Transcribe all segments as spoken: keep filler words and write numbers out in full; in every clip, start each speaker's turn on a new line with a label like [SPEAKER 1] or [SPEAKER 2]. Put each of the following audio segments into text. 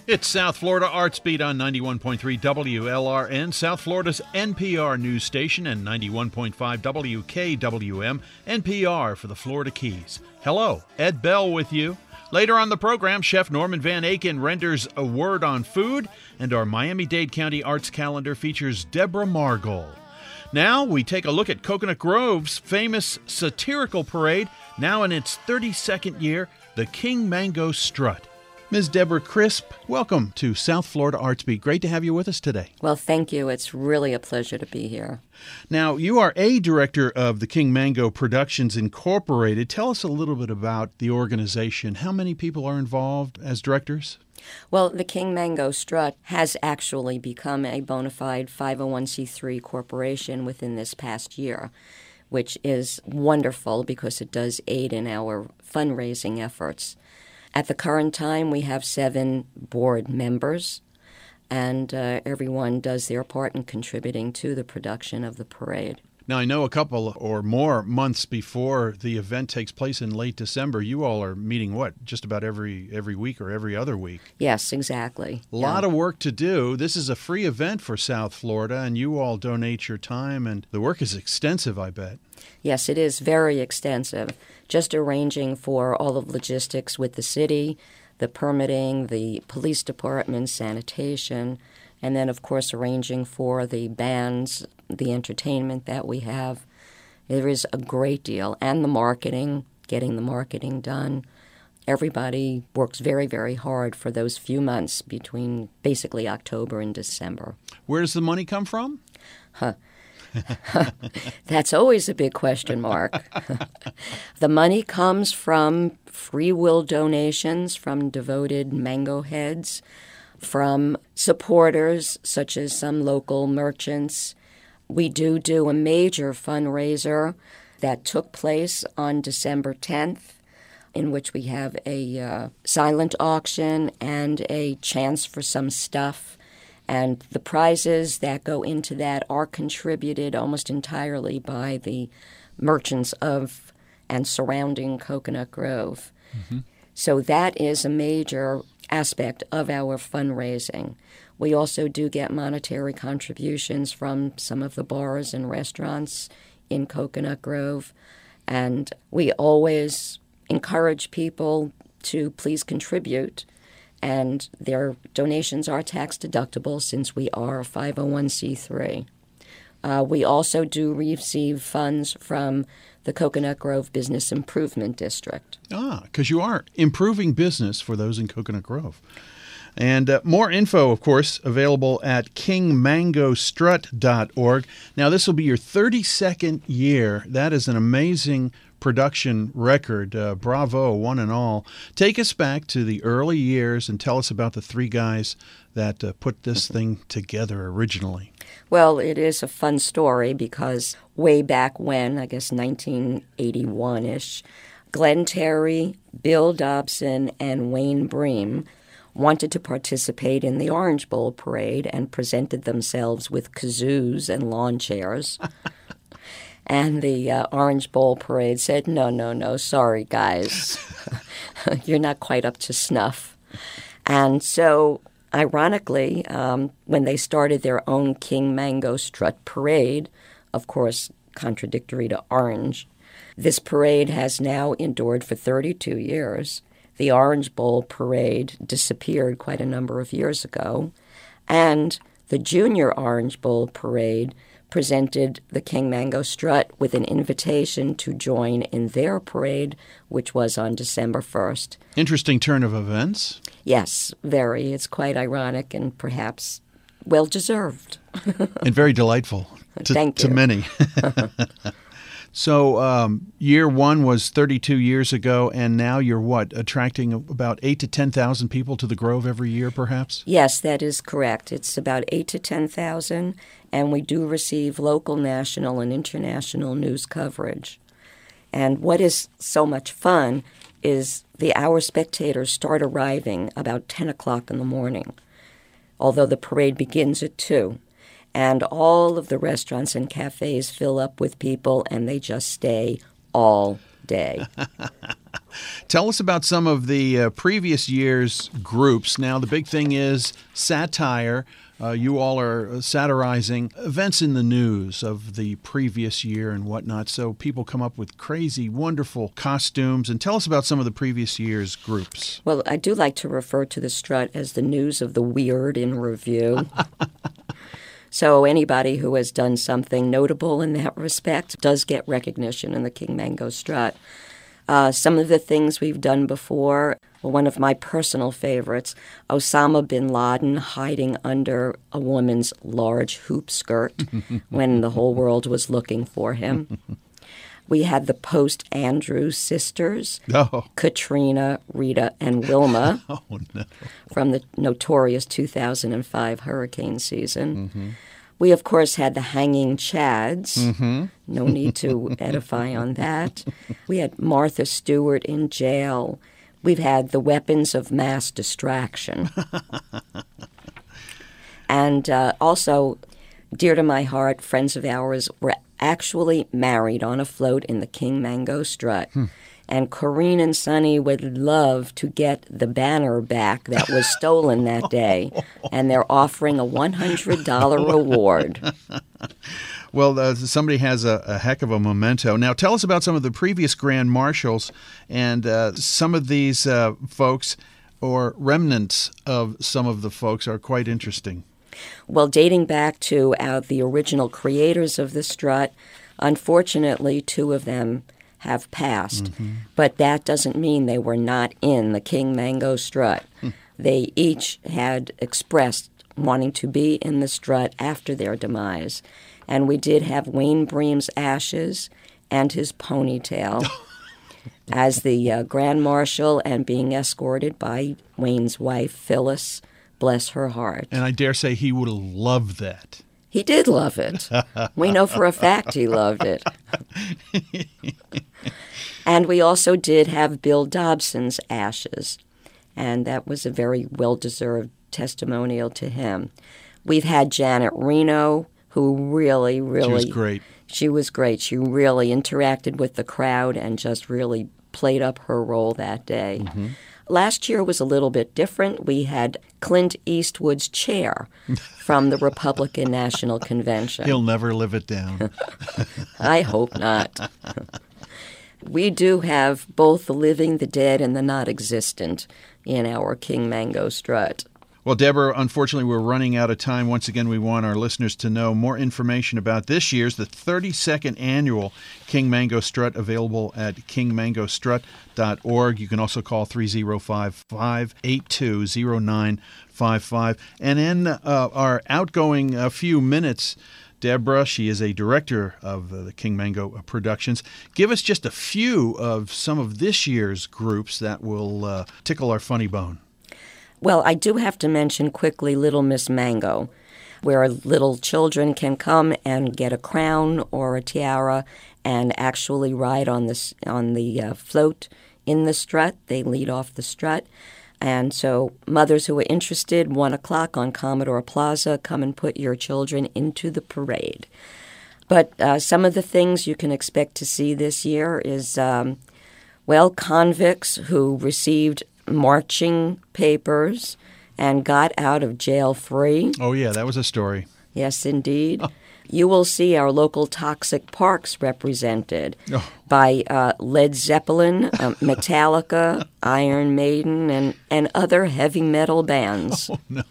[SPEAKER 1] It's South Florida Arts Beat on ninety-one point three W L R N, South Florida's N P R news station, and ninety-one point five W K W M, N P R for the Florida Keys. Hello, Ed Bell with you. Later on the program, Chef Norman Van Aken renders a word on food, and our Miami-Dade County Arts Calendar features Deborah Margol. Now we take a look at Coconut Grove's famous satirical parade, now in its thirty-second year, the King Mango Strut. Miz Deborah Crisp, welcome to South Florida Arts Beat. Great to have you with us today.
[SPEAKER 2] Well, thank you. It's really a pleasure to be here.
[SPEAKER 1] Now, you are a director of the King Mango Productions Incorporated. Tell us a little bit about the organization. How many people are involved as directors?
[SPEAKER 2] Well, the King Mango Strut has actually become a bona fide five oh one c three corporation within this past year, which is wonderful because it does aid in our fundraising efforts. At the current time, we have seven board members, and uh, everyone does their part in contributing to the production of the parade.
[SPEAKER 1] Now, I know a couple or more months before the event takes place in late December, you all are meeting, what, just about every every week or every other week?
[SPEAKER 2] Yes, exactly.
[SPEAKER 1] A lot
[SPEAKER 2] yeah.
[SPEAKER 1] of work to do. This is a free event for South Florida, and you all donate your time, and the work is extensive, I bet.
[SPEAKER 2] Yes, it is very extensive. Just arranging for all of logistics with the city, the permitting, the police department, sanitation, and then, of course, arranging for the bands, the entertainment that we have. There is a great deal. And the marketing, getting the marketing done. Everybody works very, very hard for those few months between basically October and December.
[SPEAKER 1] Where does the money come from?
[SPEAKER 2] Huh. That's always a big question mark. The money comes from free will donations from devoted mango heads, from supporters such as some local merchants. We do do a major fundraiser that took place on December tenth, in which we have a uh, silent auction and a chance for some stuff. And the prizes that go into that are contributed almost entirely by the merchants of and surrounding Coconut Grove. Mm-hmm. So that is a major aspect of our fundraising. We also do get monetary contributions from some of the bars and restaurants in Coconut Grove. And we always encourage people to please contribute. And their donations are tax deductible since we are a five oh one c three. Uh, we also do receive funds from the Coconut Grove Business Improvement District.
[SPEAKER 1] Ah, because you are improving business for those in Coconut Grove. And uh, more info, of course, available at king mango strut dot org. Now, this will be your thirty-second year. That is an amazing production record. Uh, bravo, one and all. Take us back to the early years and tell us about the three guys that uh, put this thing together originally.
[SPEAKER 2] Well, it is a fun story because way back when, I guess nineteen eighty-one-ish, Glenn Terry, Bill Dobson, and Wayne Bream wanted to participate in the Orange Bowl parade and presented themselves with kazoos and lawn chairs. And the uh, Orange Bowl parade said, no, no, no, sorry, guys. You're not quite up to snuff. And so, ironically, um, when they started their own King Mango Strut parade, of course, contradictory to Orange, this parade has now endured for thirty-two years. The Orange Bowl parade disappeared quite a number of years ago. And the Junior Orange Bowl parade presented the King Mango Strut with an invitation to join in their parade, which was on December first.
[SPEAKER 1] Interesting turn of events.
[SPEAKER 2] Yes, very. It's quite ironic and perhaps well-deserved.
[SPEAKER 1] And very delightful to,
[SPEAKER 2] Thank you.
[SPEAKER 1] to many. So um, year one was thirty-two years ago, and now you're what, attracting about eight to ten thousand people to the Grove every year, perhaps?
[SPEAKER 2] Yes, that is correct. It's about eight to ten thousand, and we do receive local, national, and international news coverage. And what is so much fun is the hour spectators start arriving about ten o'clock in the morning, although the parade begins at two. And all of the restaurants and cafes fill up with people, and they just stay all day.
[SPEAKER 1] Tell us about some of the uh, previous year's groups. Now, the big thing is satire. Uh, you all are satirizing events in the news of the previous year and whatnot. So people come up with crazy, wonderful costumes. And tell us about some of the previous year's groups.
[SPEAKER 2] Well, I do like to refer to the strut as the news of the weird in review. So anybody who has done something notable in that respect does get recognition in the King Mango Strut. Uh, some of the things we've done before, well, one of my personal favorites, Osama bin Laden hiding under a woman's large hoop skirt when the whole world was looking for him. We had the Post-Andrews sisters,
[SPEAKER 1] oh.
[SPEAKER 2] Katrina, Rita, and Wilma
[SPEAKER 1] oh, no.
[SPEAKER 2] from the notorious two thousand five hurricane season.
[SPEAKER 1] Mm-hmm.
[SPEAKER 2] We, of course, had the Hanging Chads.
[SPEAKER 1] Mm-hmm.
[SPEAKER 2] No need to edify on that. We had Martha Stewart in jail. We've had the weapons of mass distraction. And uh, also, dear to my heart, friends of ours were actually married on a float in the King Mango Strut. Hmm. And Corinne and Sonny would love to get the banner back that was stolen that day. And they're offering a one hundred dollars reward.
[SPEAKER 1] Well, uh, somebody has a, a heck of a memento. Now, tell us about some of the previous Grand Marshals and uh, some of these uh, folks, or remnants of some of the folks, are quite interesting.
[SPEAKER 2] Well, dating back to uh, the original creators of the strut, unfortunately, two of them have passed. Mm-hmm. But that doesn't mean they were not in the King Mango Strut. Hmm. They each had expressed wanting to be in the strut after their demise. And we did have Wayne Bream's ashes and his ponytail as the uh, Grand Marshal, and being escorted by Wayne's wife, Phyllis. Bless her heart.
[SPEAKER 1] And I dare say he would have loved that.
[SPEAKER 2] He did love it. We know for a fact he loved it. And we also did have Bill Dobson's ashes, and that was a very well-deserved testimonial to him. We've had Janet Reno, who really, really...
[SPEAKER 1] She was great.
[SPEAKER 2] She was great. She really interacted with the crowd and just really played up her role that day. Mm-hmm. Last year was a little bit different. We had Clint Eastwood's chair from the Republican National Convention.
[SPEAKER 1] He'll never live it down.
[SPEAKER 2] I hope not. We do have both the living, the dead, and the not existent in our King Mango Strut.
[SPEAKER 1] Well, Deborah, unfortunately, we're running out of time. Once again, we want our listeners to know more information about this year's, the thirty-second annual King Mango Strut, available at king mango strut dot org. You can also call three oh five, five eight two, oh nine five five. And in uh, our outgoing uh, few minutes, Deborah, she is a director of uh, the King Mango Productions. Give us just a few of some of this year's groups that will uh, tickle our funny bone.
[SPEAKER 2] Well, I do have to mention quickly Little Miss Mango, where little children can come and get a crown or a tiara and actually ride on the, on the uh, float in the strut. They lead off the strut. And so mothers who are interested, one o'clock on Commodore Plaza, come and put your children into the parade. But uh, some of the things you can expect to see this year is, um, well, convicts who received marching papers and got out of jail free.
[SPEAKER 1] Oh, yeah, that was a story.
[SPEAKER 2] Yes, indeed. Oh. You will see our local toxic parks represented oh. by uh, Led Zeppelin, uh, Metallica, Iron Maiden, and, and other heavy metal bands.
[SPEAKER 1] Oh, no.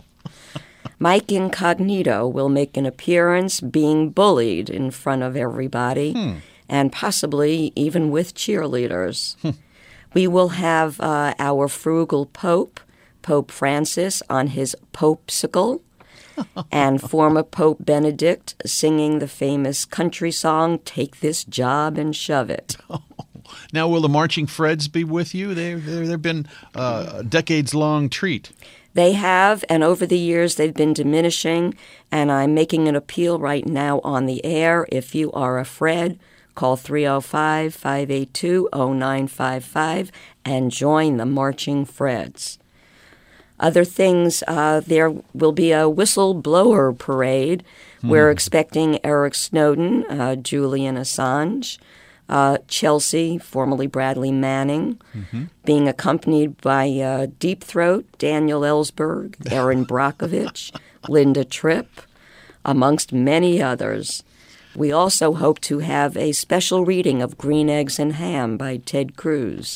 [SPEAKER 2] Mike Incognito will make an appearance being bullied in front of everybody, hmm. and possibly even with cheerleaders. Hmm. We will have uh, our frugal Pope, Pope Francis, on his popesicle, and former Pope Benedict singing the famous country song, Take This Job and Shove It.
[SPEAKER 1] Oh. Now, will the Marching Freds be with you? They, they've been uh, a decades-long treat.
[SPEAKER 2] They have, and over the years they've been diminishing, and I'm making an appeal right now on the air. If you are a Fred, call three oh five, five eight two, oh nine five five and join the Marching Freds. Other things, uh, there will be a whistleblower parade. Hmm. We're expecting Eric Snowden, uh, Julian Assange, Uh, Chelsea, formerly Bradley Manning, mm-hmm. being accompanied by uh, Deep Throat, Daniel Ellsberg, Erin Brockovich, Linda Tripp, amongst many others. We also hope to have a special reading of Green Eggs and Ham by Ted Cruz.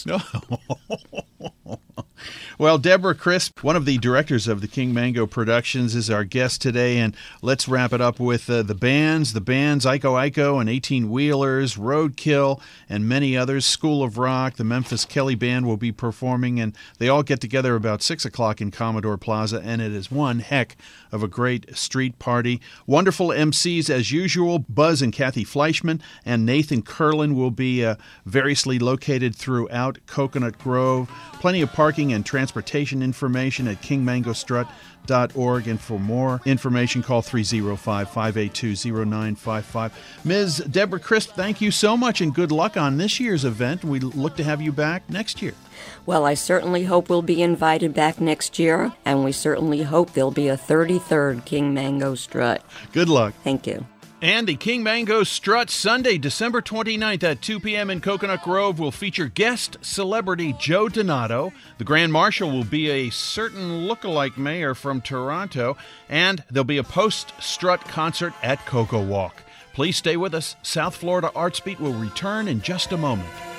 [SPEAKER 1] Well, Deborah Crisp, one of the directors of the King Mango Productions, is our guest today, and let's wrap it up with uh, the bands, the bands Iko Iko and eighteen-Wheelers, Roadkill, and many others. School of Rock, the Memphis Kelly Band will be performing, and they all get together about six o'clock in Commodore Plaza, and it is one heck of a great street party. Wonderful M Cs as usual. Buzz and Kathy Fleischman and Nathan Curlin will be uh, variously located throughout Coconut Grove. Plenty of parking and transportation information at king mango strut dot org, and for more information, call three oh five, five eight two, oh nine five five. Miz Deborah Crisp, thank you so much, and good luck on this year's event. We look to have you back next year.
[SPEAKER 2] Well, I certainly hope we'll be invited back next year, and we certainly hope there'll be a thirty-third King Mango Strut.
[SPEAKER 1] Good luck.
[SPEAKER 2] Thank you.
[SPEAKER 1] And the King Mango Strut, Sunday, December twenty-ninth at two p.m. in Coconut Grove, will feature guest celebrity Joe Donato. The Grand Marshal will be a certain look-alike mayor from Toronto, and there'll be a post-strut concert at Coco Walk. Please stay with us. South Florida Arts Beat will return in just a moment.